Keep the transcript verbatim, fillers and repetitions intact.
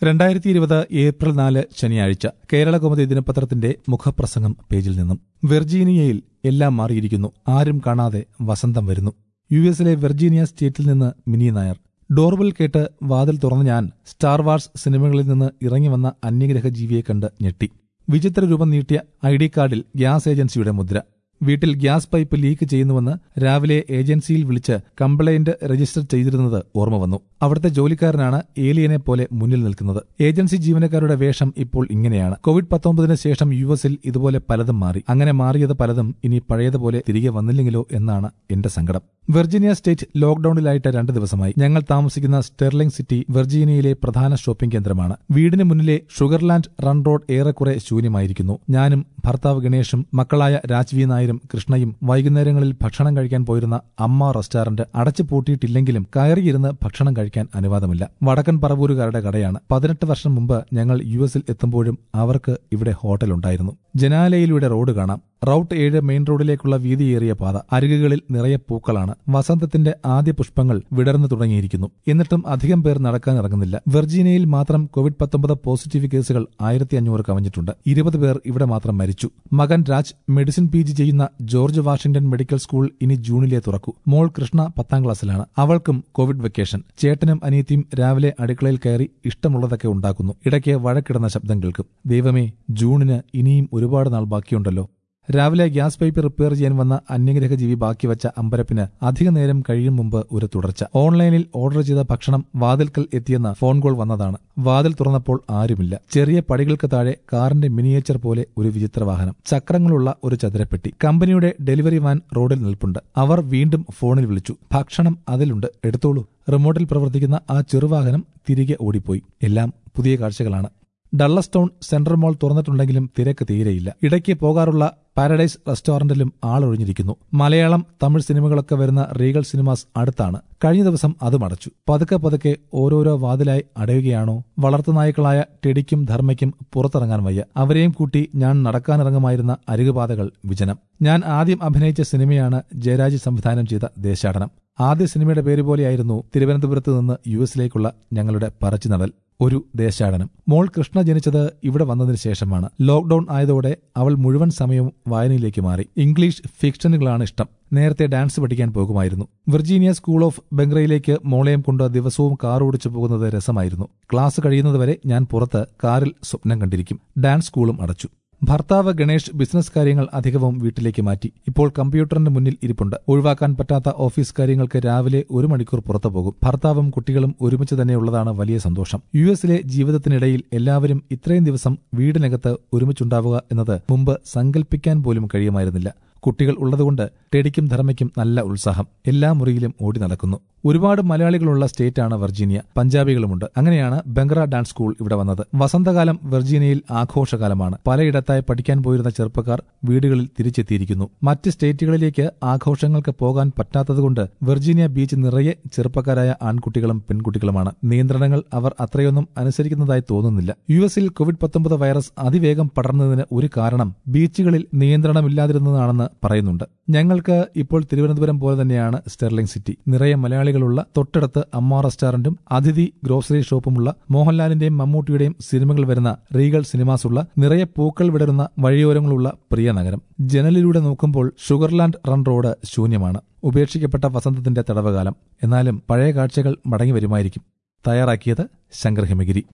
രണ്ടായിരത്തി ഇരുപത് ഏപ്രിൽ നാല് ശനിയാഴ്ച കേരളകൗമുദി ദിനപത്രത്തിന്റെ മുഖപ്രസംഗം പേജിൽ നിന്നും. വെർജീനിയയിൽ എല്ലാം മാറിയിരിക്കുന്നു. ആരും കാണാതെ വസന്തം വരുന്നു. യു എസിലെ വെർജീനിയ സ്റ്റേറ്റിൽ നിന്ന് മിനി നായർ. ഡോർബെൽ കേട്ട് വാതിൽ തുറന്ന ഞാൻ സ്റ്റാർ വാർസ് സിനിമകളിൽ നിന്ന് ഇറങ്ങി വന്ന അന്യഗ്രഹ ജീവിയെ കണ്ട് ഞെട്ടി. വിചിത്ര രൂപം നീട്ടിയ ഐ ഡി കാർഡിൽ ഗ്യാസ് ഏജൻസിയുടെ മുദ്ര. വീട്ടിൽ ഗ്യാസ് പൈപ്പ് ലീക്ക് ചെയ്യുന്നുവെന്ന് രാവിലെ ഏജൻസിയിൽ വിളിച്ച് കംപ്ലയിന്റ് രജിസ്റ്റർ ചെയ്തിരുന്നത് ഓർമ്മ വന്നു. അവിടുത്തെ ജോലിക്കാരനാണ് ഏലിയനെ പോലെ മുന്നിൽ നിൽക്കുന്നത്. ഏജൻസി ജീവനക്കാരുടെ വേഷം ഇപ്പോൾ ഇങ്ങനെയാണ്. കോവിഡ് പത്തൊമ്പതിന് ശേഷം യു എസിൽ ഇതുപോലെ പലതും മാറി. അങ്ങനെ മാറിയത് പലതും ഇനി പഴയതുപോലെ തിരികെ വന്നില്ലെങ്കിലോ എന്നാണ് എന്റെ സങ്കടം. വെർജീനിയ സ്റ്റേറ്റ് ലോക്ഡൌണിലായിട്ട് രണ്ട് ദിവസമായി. ഞങ്ങൾ താമസിക്കുന്ന സ്റ്റെർലിംഗ് സിറ്റി വെർജീനിയയിലെ പ്രധാന ഷോപ്പിംഗ് കേന്ദ്രമാണ്. വീടിന് മുന്നിലെ ഷുഗർലാൻഡ് റൺ റോഡ് ഏറെക്കുറെ ശൂന്യമായിരിക്കുന്നു. ഞാനും ഭർത്താവ് ഗണേഷും മക്കളായ രാജ്വി നായരും കൃഷ്ണയും വൈകുന്നേരങ്ങളിൽ ഭക്ഷണം കഴിക്കാൻ പോയിരുന്ന അമ്മ റെസ്റ്റോറന്റ് അടച്ചു പൂട്ടിയിട്ടില്ലെങ്കിലും കയറിയിരുന്ന് ഭക്ഷണം കഴിക്കാൻ അനുവാദമില്ല. വടക്കൻ പറവൂരുകാരുടെ കടയാണ്. പതിനെട്ട് വർഷം മുമ്പ് ഞങ്ങൾ യു എസിൽ എത്തുമ്പോഴും അവർക്ക് ഇവിടെ ഹോട്ടലുണ്ടായിരുന്നു. ജനാലയിലൂടെ റോഡ് കാണാം. റൌട്ട് ഏഴ് മെയിൻ റോഡിലേക്കുള്ള വീതിയേറിയ പാത. അരികുകളിൽ നിറയെ പൂക്കളാണ്. വസന്തത്തിന്റെ ആദ്യ പുഷ്പങ്ങൾ വിടർന്നു തുടങ്ങിയിരിക്കുന്നു. എന്നിട്ടും അധികം പേർ നടക്കാൻ ഇറങ്ങുന്നില്ല. വെർജീനിയയിൽ മാത്രം കോവിഡ് പത്തൊമ്പത് പോസിറ്റീവ് കേസുകൾ ആയിരത്തി അഞ്ഞൂറ് കവിഞ്ഞിട്ടുണ്ട്. ഇരുപത് പേർ ഇവിടെ മാത്രം മരിച്ചു. മകൻ രാജ് മെഡിസിൻ പി ജി ചെയ്യുന്ന ജോർജ് വാഷിംഗ്ടൺ മെഡിക്കൽ സ്കൂൾ ഇനി ജൂണിലെ തുറക്കൂ. മോൾ കൃഷ്ണ പത്താം ക്ലാസ്സിലാണ്. അവൾക്കും കോവിഡ് വെക്കേഷൻ. ചേട്ടനും അനിയത്തിയും രാവിലെ അടുക്കളയിൽ കയറി ഇഷ്ടമുള്ളതൊക്കെ ഉണ്ടാക്കുന്നു. ഇടയ്ക്ക് വഴക്കിടുന്ന ശബ്ദം കേൾക്കും. ദൈവമേ, ജൂണിന് ഇനിയും ഒരുപാട് നാൾ ബാക്കിയുണ്ടല്ലോ. രാവിലെ ഗ്യാസ് പൈപ്പ് റിപ്പയർ ചെയ്യാൻ വന്ന അന്യഗ്രഹ ജീവി ബാക്കി വെച്ച അമ്പരപ്പിന് അധിക നേരം കഴിയും മുമ്പ് ഒരു തുടർച്ച. ഓൺലൈനിൽ ഓർഡർ ചെയ്ത ഭക്ഷണം വാതിൽക്കൽ എത്തിയെന്ന ഫോൺ കോൾ വന്നതാണ്. വാതിൽ തുറന്നപ്പോൾ ആരുമില്ല. ചെറിയ പടികൾക്ക് താഴെ കാറിന്റെ മിനിയേച്ചർ പോലെ ഒരു വിചിത്ര വാഹനം. ചക്രങ്ങളുള്ള ഒരു ചതുരപ്പെട്ടി. കമ്പനിയുടെ ഡെലിവറി വാൻ റോഡിൽ നിൽപ്പുണ്ട്. അവർ വീണ്ടും ഫോണിൽ വിളിച്ചു. ഭക്ഷണം അതിലുണ്ട്, എടുത്തോളൂ. റിമോട്ടിൽ പ്രവർത്തിക്കുന്ന ആ ചെറുവാഹനം തിരികെ ഓടിപ്പോയി. എല്ലാം പുതിയ കാഴ്ചകളാണ്. ഡള്ളസ് ടൗൺ സെൻട്രൽ മോൾ തുറന്നിട്ടുണ്ടെങ്കിലും തിരക്ക് തീരെയില്ല. ഇടയ്ക്ക് പോകാറുള്ള പാരഡൈസ് റെസ്റ്റോറന്റിലും ആളൊഴിഞ്ഞിരിക്കുന്നു. മലയാളം തമിഴ് സിനിമകളൊക്കെ വരുന്ന റീഗൽ സിനിമാസ് അടുത്താണ്. കഴിഞ്ഞ ദിവസം അതും അടച്ചു. പതുക്കെ പതുക്കെ ഓരോരോ വാതിലായി അടയുകയാണോ? വളർത്തുനായ്ക്കളായ ടെഡിക്കും ധർമ്മയ്ക്കും പുറത്തിറങ്ങാൻ വയ്യ. അവരെയും കൂട്ടി ഞാൻ നടക്കാനിറങ്ങുമായിരുന്ന അരികുപാതകൾ വിജനം. ഞാൻ ആദ്യം അഭിനയിച്ച സിനിമയാണ് ജയരാജ് സംവിധാനം ചെയ്ത ദേശാടനം. ആദ്യ സിനിമയുടെ പേര് പോലെയായിരുന്നു തിരുവനന്തപുരത്ത് നിന്ന് യു എസിലേക്കുള്ള ഞങ്ങളുടെ പറച്ചിനടൽ. ഒരു ദേശാടനം. മോൾ കൃഷ്ണ ജനിച്ചത് ഇവിടെ വന്നതിന് ശേഷമാണ്. ലോക്ഡൌൺ ആയതോടെ അവൾ മുഴുവൻ സമയവും വായനയിലേക്ക് മാറി. ഇംഗ്ലീഷ് ഫിക്ഷനുകളാണ് ഇഷ്ടം. നേരത്തെ ഡാൻസ് പഠിക്കാൻ പോകുമായിരുന്നു. വിർജീനിയ സ്കൂൾ ഓഫ് ബംഗ്രയിലേക്ക് മോളെയും കൊണ്ട് ദിവസവും കാർ ഓടിച്ചു പോകുന്നത് രസമായിരുന്നു. ക്ലാസ് കഴിയുന്നതുവരെ ഞാൻ പുറത്ത് കാറിൽ സ്വപ്നം കണ്ടിരിക്കും. ഡാൻസ് സ്കൂളും അടച്ചു. ഭർത്താവ് ഗണേഷ് ബിസിനസ് കാര്യങ്ങൾ അധികവും വീട്ടിലേക്ക് മാറ്റി. ഇപ്പോൾ കമ്പ്യൂട്ടറിന് മുന്നിൽ ഇരിപ്പുണ്ട്. ഒഴിവാക്കാൻ പറ്റാത്ത ഓഫീസ് കാര്യങ്ങൾക്ക് രാവിലെ ഒരു മണിക്കൂർ പുറത്തു പോകും. ഭർത്താവും കുട്ടികളും ഒരുമിച്ച് തന്നെയുള്ളതാണ് വലിയ സന്തോഷം. യു എസിലെ ജീവിതത്തിനിടയിൽ എല്ലാവരും ഇത്രയും ദിവസം വീടിനകത്ത് ഒരുമിച്ചുണ്ടാവുക എന്നത് മുമ്പ് സങ്കല്പിക്കാൻ പോലും കഴിയുമായിരുന്നില്ല. കുട്ടികൾ ഉള്ളതുകൊണ്ട് ടെഡിക്കും ധർമ്മയ്ക്കും നല്ല ഉത്സാഹം. എല്ലാ മുറിയിലും ഓടി നടക്കുന്നു. ഒരുപാട് മലയാളികളുള്ള സ്റ്റേറ്റാണ് വെർജീനിയ. പഞ്ചാബികളുമുണ്ട്. അങ്ങനെയാണ് ബംഗ്ര ഡാൻസ് സ്കൂൾ ഇവിടെ വന്നത്. വസന്തകാലം വെർജീനിയയിൽ ആഘോഷകാലമാണ്. പലയിടത്തായി പഠിക്കാൻ പോയിരുന്ന ചെറുപ്പക്കാർ വീടുകളിൽ തിരിച്ചെത്തിയിരിക്കുന്നു. മറ്റ് സ്റ്റേറ്റുകളിലേക്ക് ആഘോഷങ്ങൾക്ക് പോകാൻ പറ്റാത്തതുകൊണ്ട് വെർജീനിയ ബീച്ച് നിറയെ ചെറുപ്പക്കാരായ ആൺകുട്ടികളും പെൺകുട്ടികളുമാണ്. നിയന്ത്രണങ്ങൾ അവർ അത്രയൊന്നും അനുസരിക്കുന്നതായി തോന്നുന്നില്ല. യു എസിൽ കോവിഡ് പത്തൊമ്പത് വൈറസ് അതിവേഗം പടർന്നതിന് ഒരു കാരണം ബീച്ചുകളിൽ നിയന്ത്രണമില്ലാതിരുന്നതാണെന്ന് പറയുന്നുണ്ട്. ഞങ്ങൾക്ക് ഇപ്പോൾ തിരുവനന്തപുരം പോലെ തന്നെയാണ് സ്റ്റെർലിംഗ് സിറ്റി. നിറയെ മലയാളികളുള്ള, തൊട്ടടുത്ത് അമ്മ റെസ്റ്റോറന്റും അതിഥി ഗ്രോസറി ഷോപ്പുമുള്ള, മോഹൻലാലിന്റെയും മമ്മൂട്ടിയുടെയും സിനിമകൾ വരുന്ന റീഗൽ സിനിമാസുള്ള, നിറയെ പൂക്കൾ വിടരുന്ന വഴിയോരങ്ങളുള്ള പ്രിയ നഗരം. ജനലിലൂടെ നോക്കുമ്പോൾ ഷുഗർലാൻഡ് റൺ റോഡ് ശൂന്യമാണ്. ഉപേക്ഷിക്കപ്പെട്ട വസന്തത്തിന്റെ തടവുകാലം. എന്നാലും പഴയ കാഴ്ചകൾ മടങ്ങി വരുമായിരിക്കും. തയ്യാറാക്കിയത് ശങ്കർ ഹിമഗിരി.